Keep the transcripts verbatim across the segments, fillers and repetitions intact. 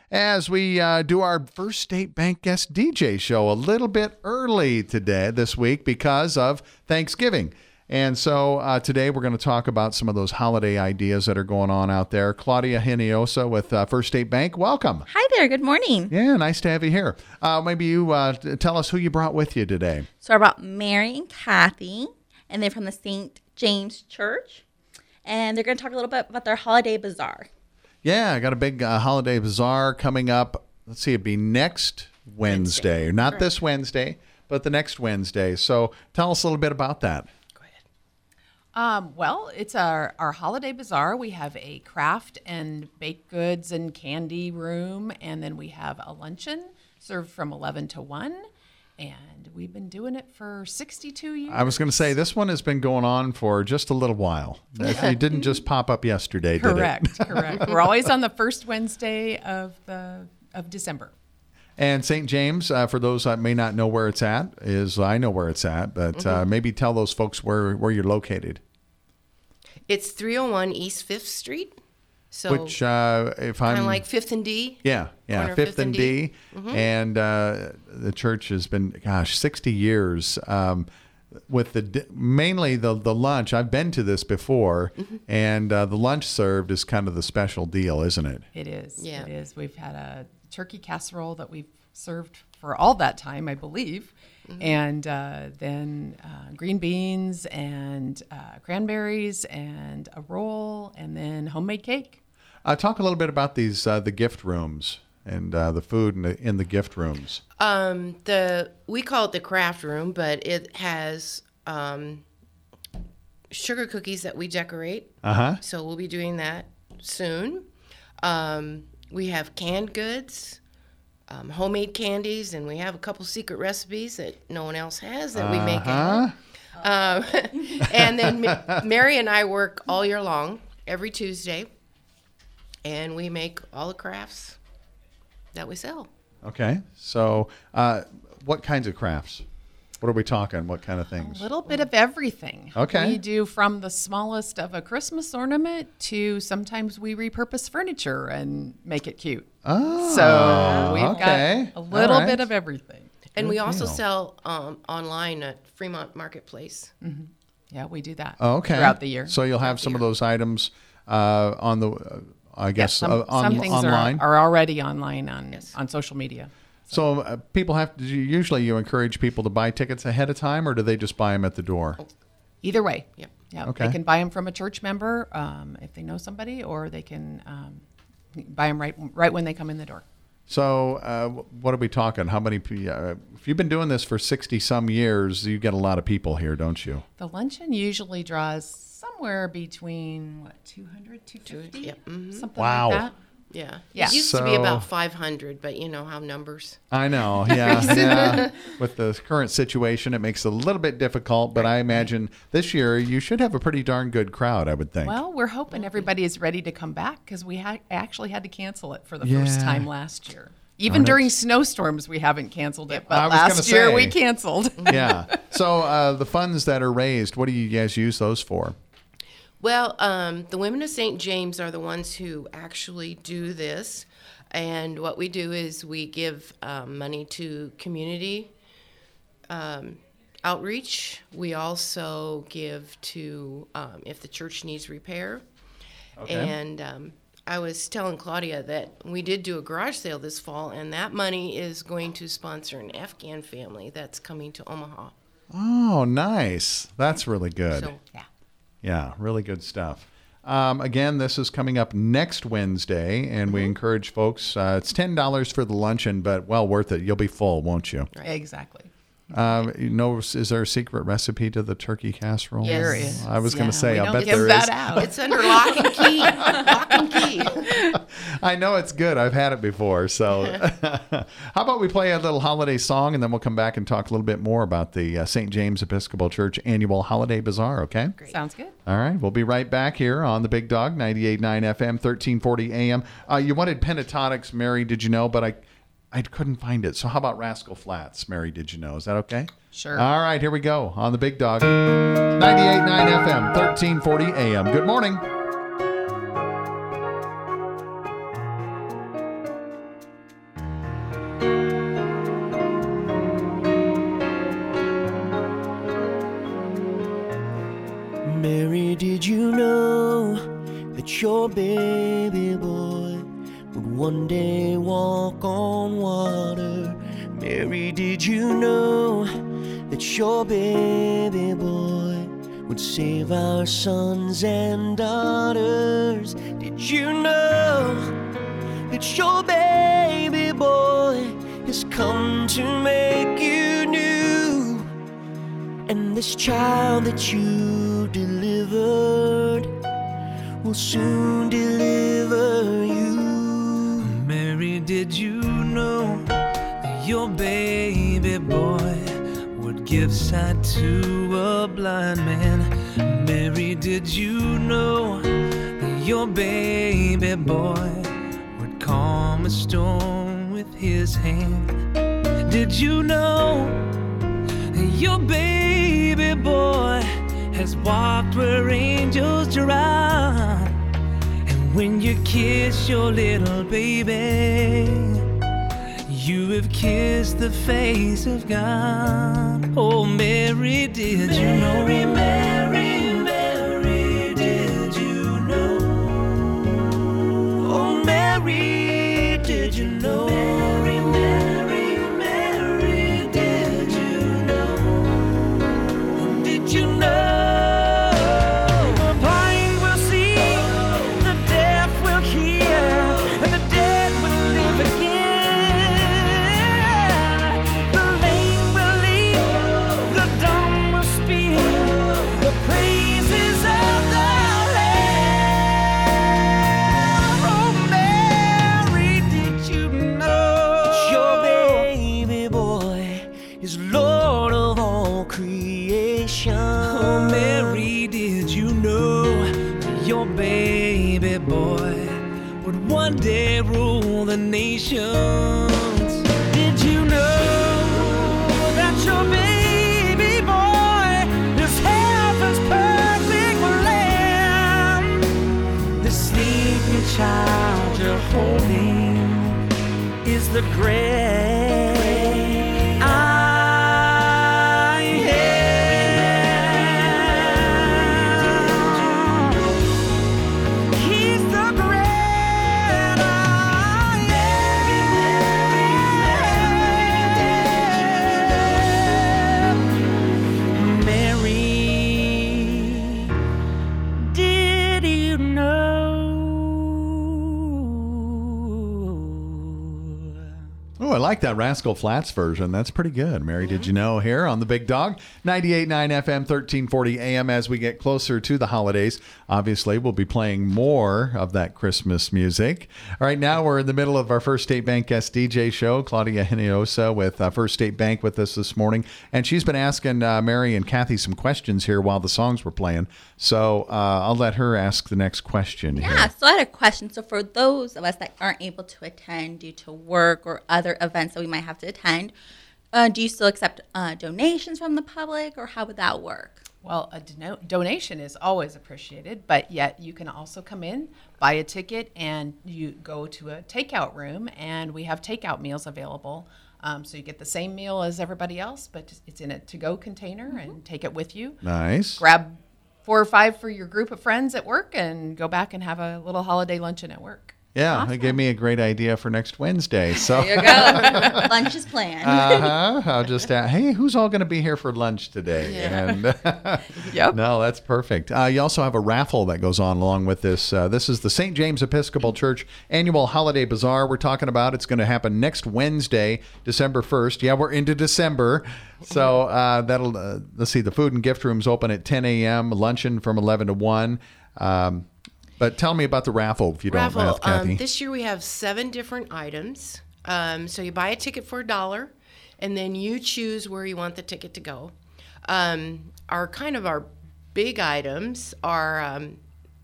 as we uh, do our First State Bank Guest D J show a little bit early today, this week, because of Thanksgiving. And so uh, today we're going to talk about some of those holiday ideas that are going on out there. Claudia Hinojosa with uh, First State Bank, welcome. Hi there, good morning. Yeah, nice to have you here. Uh, maybe you uh, tell us who you brought with you today. So I brought Mary and Kathy, and they're from the Saint James Church. And they're going to talk a little bit about their holiday bazaar. Yeah, I got a big uh, holiday bazaar coming up. Let's see, it'd be next Wednesday. Wednesday. Not Correct. This Wednesday, but the next Wednesday. So tell us a little bit about that. Um, well, it's our, our holiday bazaar. We have a craft and baked goods and candy room, and then we have a luncheon served from eleven to one, and we've been doing it for sixty-two years. I was going to say, this one has been going on for just a little while. It didn't just pop up yesterday, did it? Correct, correct. We're always on the first Wednesday of the of December. And Saint James, uh, for those that may not know where it's at, is I know where it's at, but mm-hmm. uh, maybe tell those folks where, where you're located. It's three oh one East fifth Street. So Which, uh, if I'm... kind of like fifth and D. Yeah, yeah, fifth and D. D. Mm-hmm. And uh, the church has been, gosh, sixty years um, with the mainly the, the lunch. I've been to this before, mm-hmm. and uh, the lunch served is kind of the special deal, isn't it? It is. Yeah. It is. We've had a turkey casserole that we've served for all that time, I believe. Mm-hmm. And uh, then uh, green beans and uh, cranberries and a roll and then homemade cake. Uh, talk a little bit about these uh, the gift rooms and uh, the food in the, in the gift rooms. Um, the we call it the craft room, but it has um, sugar cookies that we decorate. Uh-huh. So we'll be doing that soon. Um, we have canned goods. Um, homemade candies, and we have a couple secret recipes that no one else has that we make uh-huh. at home. Um, and then Ma- Mary and I work all year long, every Tuesday, and we make all the crafts that we sell. Okay. So uh, what kinds of crafts? What are we talking? What kind of things? A little bit of everything. Okay. We do from the smallest of a Christmas ornament to sometimes we repurpose furniture and make it cute. Oh, so we've okay. got a little right. bit of everything. And Good we also deal. sell um, online at Fremont Marketplace. Mm-hmm. Yeah, we do that Oh, okay. throughout the year. So you'll have some of those items uh, on the, uh, I guess, yeah, some, uh, on, some things online. Are, are already online on, Yes. on social media. So uh, people have to, usually you encourage people to buy tickets ahead of time, or do they just buy them at the door? Either way. Yep. Yeah. Okay. They can buy them from a church member um, if they know somebody, or they can um, buy them right right when they come in the door. So uh, what are we talking? How many? pe- Uh, if you've been doing this for sixty some years, you get a lot of people here, don't you? The luncheon usually draws somewhere between what two hundred, two fifty, Yep. Mm-hmm. something Wow. like that. Yeah. Yeah. It used to be So- about five hundred, but you know how numbers. I know, yeah, yeah. With the current situation, it makes it a little bit difficult, but I imagine this year you should have a pretty darn good crowd, I would think. Well, we're hoping everybody is ready to come back because we ha- actually had to cancel it for the Yeah. first time last year. Even during snowstorms, we haven't canceled it, but I was gonna last year say. we canceled. Yeah. So uh, the funds that are raised, what do you guys use those for? Well, um, the Women of Saint James are the ones who actually do this. And what we do is we give um, money to community um, outreach. We also give to, um, if the church needs repair. Okay. And um, I was telling Claudia that we did do a garage sale this fall, and that money is going to sponsor an Afghan family that's coming to Omaha. Oh, nice. That's really good. So, Yeah. Yeah, really good stuff. Um, again, this is coming up next Wednesday, and we encourage folks. Uh, it's ten dollars for the luncheon, but well worth it. You'll be full, won't you? Right. Exactly. Um, you know, is there a secret recipe to the turkey casserole? Yes. There is. I was going Yeah, to say, we I don't bet give there that is. out. It's under lock and key. Lock and key. I know it's good. I've had it before. So, how about we play a little holiday song, and then we'll come back and talk a little bit more about the uh, Saint James Episcopal Church annual holiday bazaar. Okay. Sounds good. All right, we'll be right back here on the Big Dog, ninety-eight point nine F M, thirteen forty A M. Uh, you wanted Pentatonics, Mary, did you know? But I I couldn't find it. So how about Rascal Flatts, Mary, did you know? Is that okay? Sure. All right, here we go on the Big Dog, ninety-eight point nine F M, thirteen forty A M. Good morning. one day walk on water. Mary, did you know that your baby boy would save our sons and daughters? Did you know that your baby boy has come to make you new? And this child that you delivered will soon deliver you. Mary, did you know that your baby boy would give sight to a blind man? Mary, did you know that your baby boy would calm a storm with his hand? Did you know that your baby boy has walked where angels trod? And when you kiss your little baby, you have kissed the face of God. Oh, Mary, did you know? Mary, Mary, Mary, did you know? Oh, Mary, did you know? Mary, Mary, Mary, did you know? Did you know? One day rule the nations. Did you know that your baby boy is heaven's perfect lamb? The sleeping child you're holding is the great I am. He's the great I like that Rascal Flatts version. That's pretty good. Mary, did you know? Here on the Big Dog, ninety-eight point nine F M, thirteen forty A M. As we get closer to the holidays, obviously, we'll be playing more of that Christmas music. All right, now we're in the middle of our First State Bank Guest D J show. Claudia Hinojosa with uh, First State Bank with us this morning. And she's been asking uh, Mary and Kathy some questions here while the songs were playing. So uh, I'll let her ask the next question Yeah, here. so I had a question. So for those of us that aren't able to attend due to work or other events that we might have to attend, uh, do you still accept uh, donations from the public, or how would that work? Well, a dono- donation is always appreciated, but yet you can also come in, buy a ticket, and you go to a takeout room, and we have takeout meals available. Um, so you get the same meal as everybody else, but it's in a to-go container, mm-hmm. and take it with you. Nice. Grab four or five for your group of friends at work and go back and have a little holiday luncheon at work. Yeah, Awesome. It gave me a great idea for next Wednesday. So There you go. Lunch is planned. uh-huh. I'll just ask, hey, who's all going to be here for lunch today? Yeah. And Yep. No, that's perfect. Uh, you also have a raffle that goes on along with this. Uh, this is the Saint James Episcopal Church Annual Holiday Bazaar we're talking about. It's going to happen next Wednesday, December first. Yeah, we're into December. So uh, that'll, uh, let's see, the food and gift rooms open at ten a.m., luncheon from eleven to one. Um, But tell me about the raffle, if you Raffle, don't, Kathy. um, this year we have seven different items. Um, so you buy a ticket for a dollar, and then you choose where you want the ticket to go. Um, our kind of our big items are um,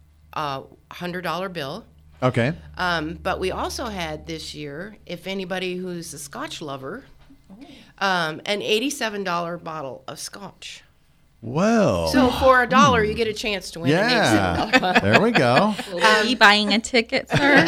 a one hundred dollar bill. Okay. Um, but we also had this year, if anybody who's a Scotch lover, um, an eighty-seven dollar bottle of Scotch. Well. So for a dollar, you get a chance to win an eighty-seven dollar yeah. bottle. There we go. Will we be buying a ticket, sir?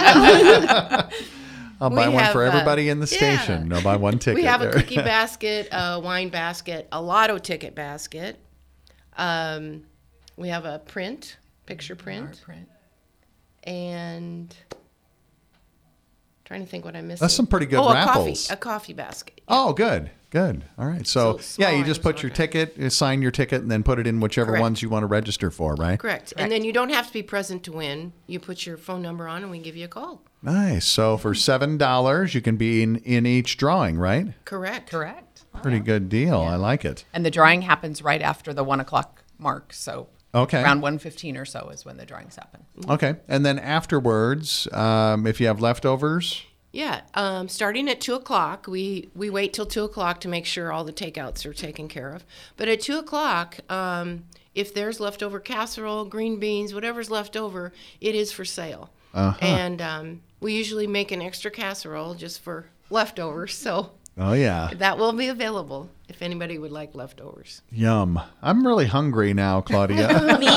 I'll buy We one have, for uh, everybody in the yeah. station. No, buy one ticket. We have a there. cookie basket, a wine basket, a lotto ticket basket. Um, we have a print, picture print, Art print. and trying to think what I missed. That's some pretty good oh, raffles. A coffee, a coffee basket. Oh, good, good. All right. So, So yeah, you small just items put your like ticket, you sign your ticket, and then put it in whichever Correct. ones you want to register for, right? Correct. And then you don't have to be present to win. You put your phone number on and we give you a call. Nice. So for seven dollars, you can be in, in each drawing, right? Correct. Correct. Pretty good deal. I like it. And the drawing happens right after the one o'clock mark. So Okay. around one fifteen or so is when the drawings happen. Okay. And then afterwards, um, if you have leftovers, Yeah. Um, starting at two o'clock, we, we wait till two o'clock to make sure all the takeouts are taken care of. But at two o'clock, um, if there's leftover casserole, green beans, whatever's left over, it is for sale. Uh-huh. And um, we usually make an extra casserole just for leftovers. So oh, yeah. that will be available if anybody would like leftovers. Yum. I'm really hungry now, Claudia. Me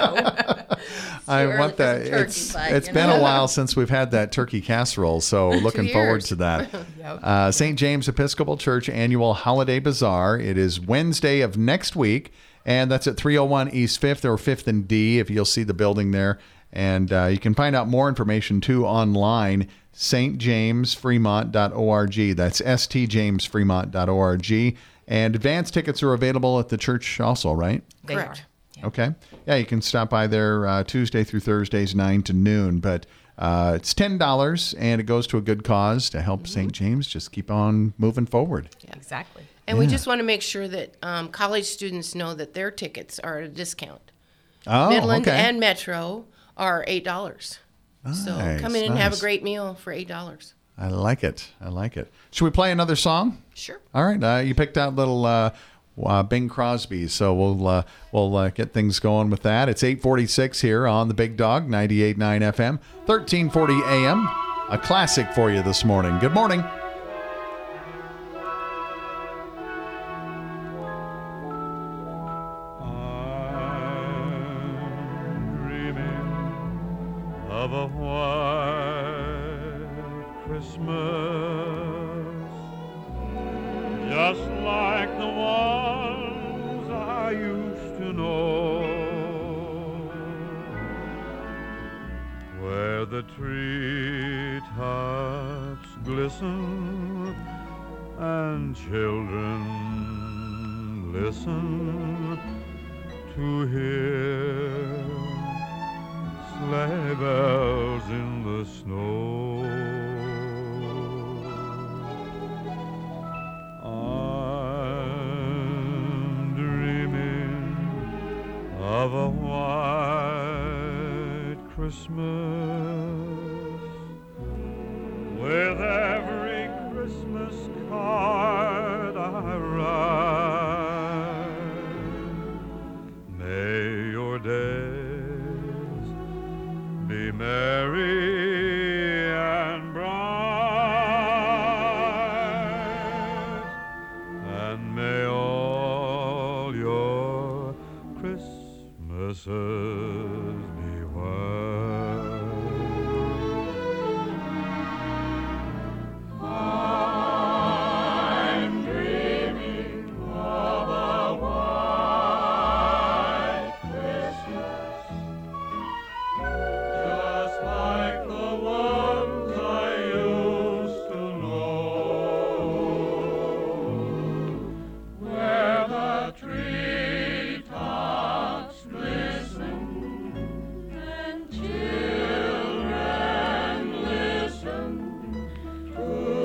too. I early want for that. some turkey, it's but, it's you been know. a while since we've had that turkey casserole, so looking forward years. to that. Yep. uh, Saint James Episcopal Church Annual Holiday Bazaar. It is Wednesday of next week, and that's at three oh one East fifth or fifth and D, if you'll see the building there. And uh, you can find out more information, too, online, s t james fremont dot org. That's s t james fremont dot org. And advance tickets are available at the church also, right? They Correct. are. Okay. Yeah, you can stop by there uh, Tuesday through Thursdays, nine to noon. But uh, it's ten dollars, and it goes to a good cause to help Saint James just keep on moving forward. Exactly. And we just want to make sure that um, college students know that their tickets are at a discount. Oh, Midland okay. and Metro are eight dollars. So come in Nice, and have a nice. great meal for eight dollars. I like it. I like it. Should we play another song? Sure. All right. Uh, you picked out little uh, uh, Bing Crosby, so we'll uh, we'll uh, get things going with that. It's eight forty-six here on the Big Dog, ninety-eight point nine F M, thirteen forty A M. A classic for you this morning. Good morning. I'm dreaming of a white Christmas, just like the ones I used to know, where the treetops glisten and children listen to hear sleigh bells in the snow. I'm dreaming of a white Christmas, with every Christmas card I write. May your days be merry and bright, and may all your Christmases be white. I'm dreaming of a white Christmas, just like the ones I used to know, where the treetops glisten and children listen to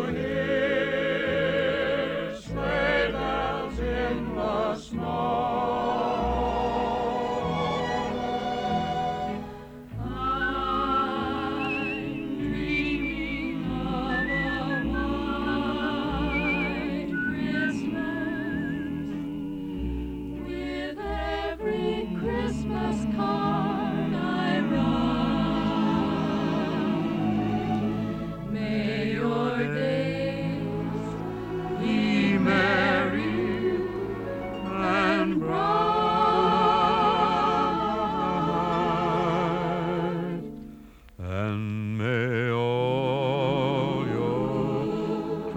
hear sleigh bells in the snow. I'm dreaming of a white Christmas, with every Christmas card I write. May your days be merry and bright, and may all your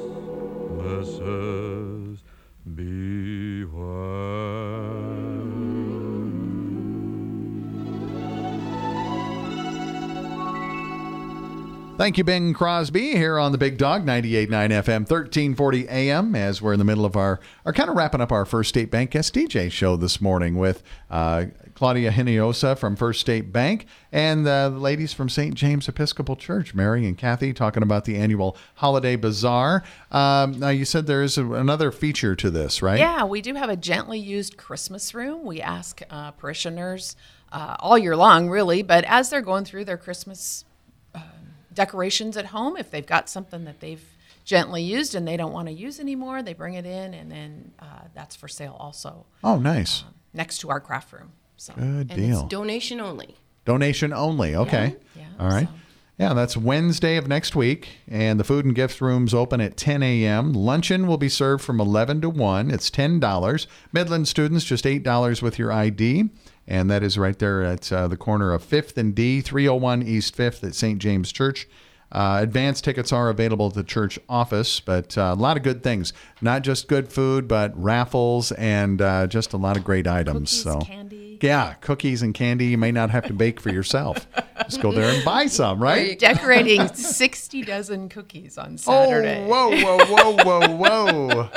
Christmases be white. Thank you, Bing Crosby, here on the Big Dog, ninety-eight point nine F M, thirteen forty A M, as we're in the middle of our, our kind of wrapping up our First State Bank Guest D J show this morning with uh, Claudia Hinojosa from First State Bank and uh, the ladies from Saint James Episcopal Church, Mary and Kathy, talking about the annual Holiday Bazaar. Um, now, you said there is a, another feature to this, right? Yeah, we do have a gently used Christmas room. We ask uh, parishioners uh, all year long, really, but as they're going through their Christmas decorations at home, if they've got something that they've gently used and they don't want to use anymore, they bring it in, and then uh, that's for sale also. Oh, nice. Um, next to our craft room. So Good And deal. it's donation only. Donation only. Okay. Yeah, All right. so- Yeah, that's Wednesday of next week, and the food and gifts room's open at ten A M. Luncheon will be served from eleven to one. It's ten dollars. Midland students, just eight dollars with your I D, and that is right there at uh, the corner of fifth and D, three oh one East fifth at Saint James Church. Uh, advance tickets are available at the church office, but uh, a lot of good things. Not just good food, but raffles and uh, just a lot of great items. Cookies, so, candy. yeah, cookies and candy. You may not have to bake for yourself. Just go there and buy some, right? Decorating sixty dozen cookies on Saturday. Oh, whoa, whoa, whoa, whoa, whoa.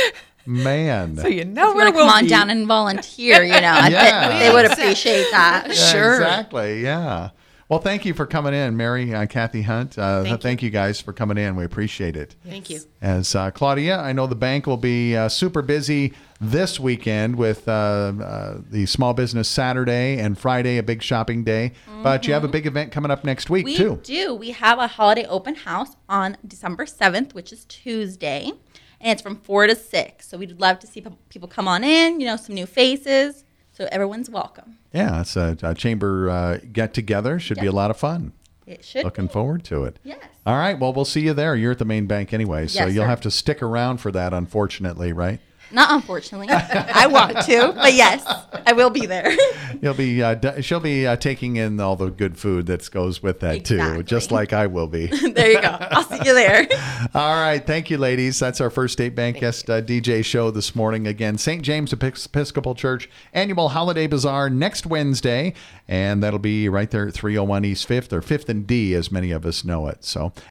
Man. So you know If where you we'll come on be. down and volunteer, you know, I Yeah. bet they would appreciate that. Yeah, Sure. Exactly. Yeah. Well, thank you for coming in, Mary, uh, Kathy Hunt. Uh, Thank thank you. guys for coming in. We appreciate it. Thank you. As uh, Claudia, I know the bank will be uh, super busy this weekend with uh, uh, the Small Business Saturday and Friday, a big shopping day. But you have a big event coming up next week, We too. do. We have a holiday open house on December seventh, which is Tuesday, and it's from four to six. So we'd love to see pe- people come on in, you know, some new faces. So everyone's welcome. Yeah, it's a, a chamber uh, get-together. Should be a Yep. lot of fun. It should Looking be. forward to it. Yes. All right. Well, we'll see you there. You're at the main bank anyway, so Yes, you'll sir. have to stick around for that, unfortunately, right? Not unfortunately. I want to, but yes, I will be there. You'll be. Uh, d- she'll be uh, taking in all the good food that goes with that too, Exactly. just like I will be. There you go. I'll see you there. All right. Thank you, ladies. That's our First State Bank guest uh, D J show this morning. Again, Saint James Episcopal Church annual holiday bazaar next Wednesday, and that'll be right there at three oh one East fifth or fifth and D, as many of us know it. So,